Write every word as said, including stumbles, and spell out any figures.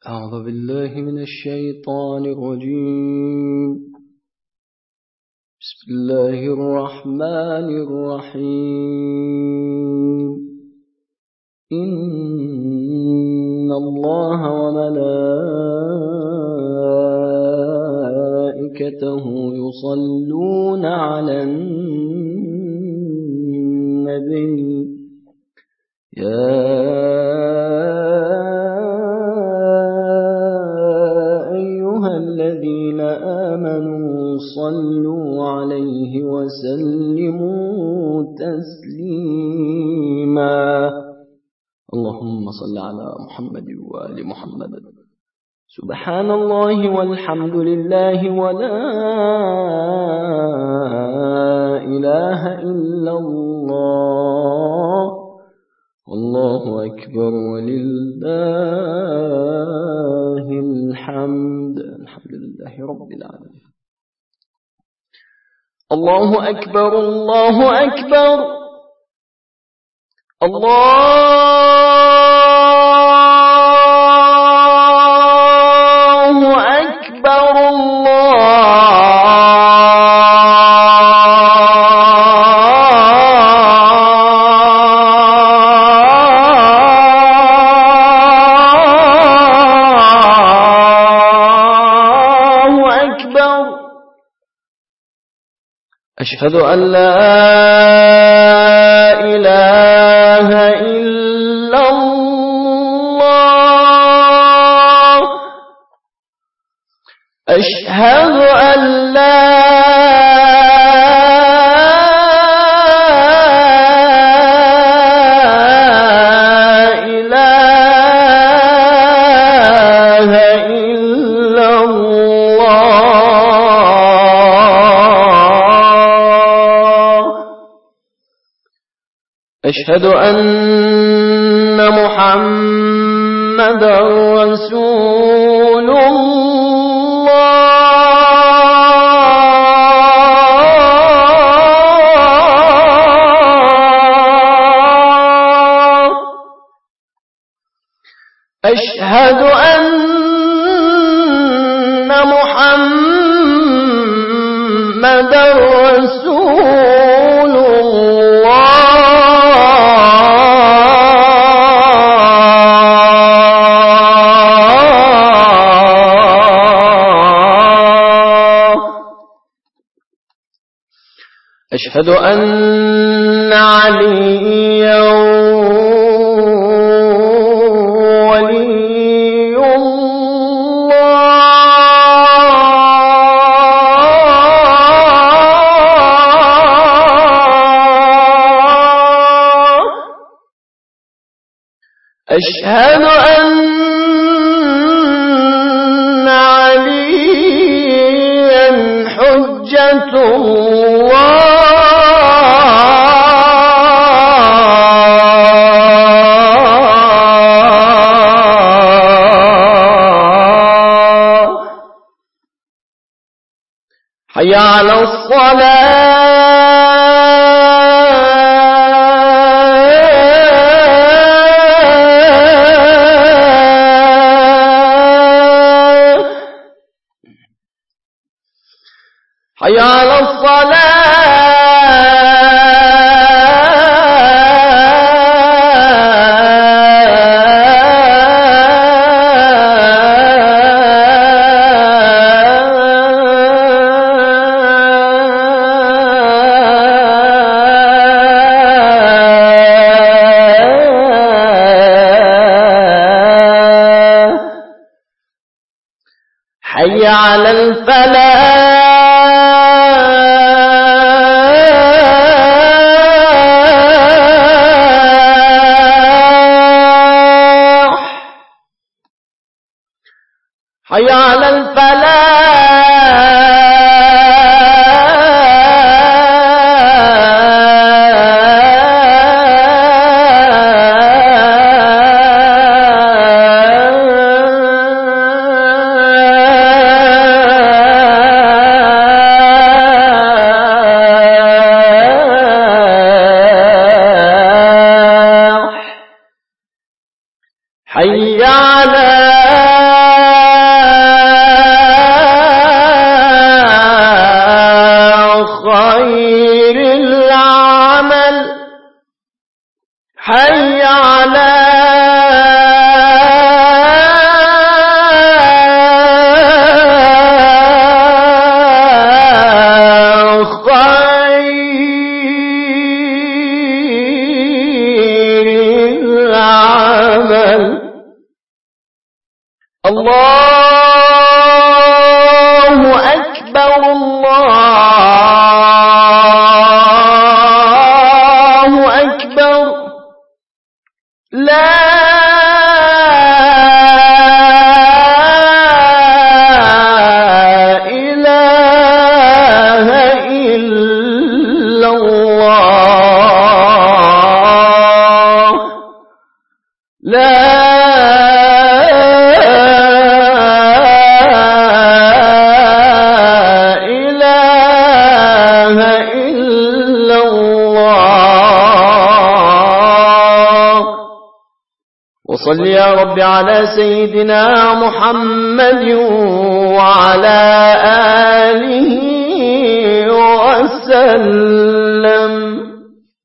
أعوذ بالله من الشيطان الرجيم. بسم الله الرحمن الرحيم. إن الله وملائكته يصلون على النبي يا الذين آمنوا صلوا عليه وسلموا تسليما. اللهم صل على محمد وآل محمد. سبحان الله والحمد لله ولا إله إلا الله والله أكبر ولله الحمد. الحمد لله رب العالمين. الله أكبر الله أكبر الله أكبر أشهد أن لا إله إلا الله. أشهد أن لا إله إلا الله. أشهد أن محمدا رسول الله. أشهد أن محمدا رسول الله. أشهد أن عليا ولي الله. أشهد أن عليا حجة الله. حي على الصلاة. حي على حي على الفلاح. حي على الفلاح. حي على الله أكبر الله أكبر لا إله إلا الله لا وصل يا رب على سيدنا محمد وعلى آله وسلم.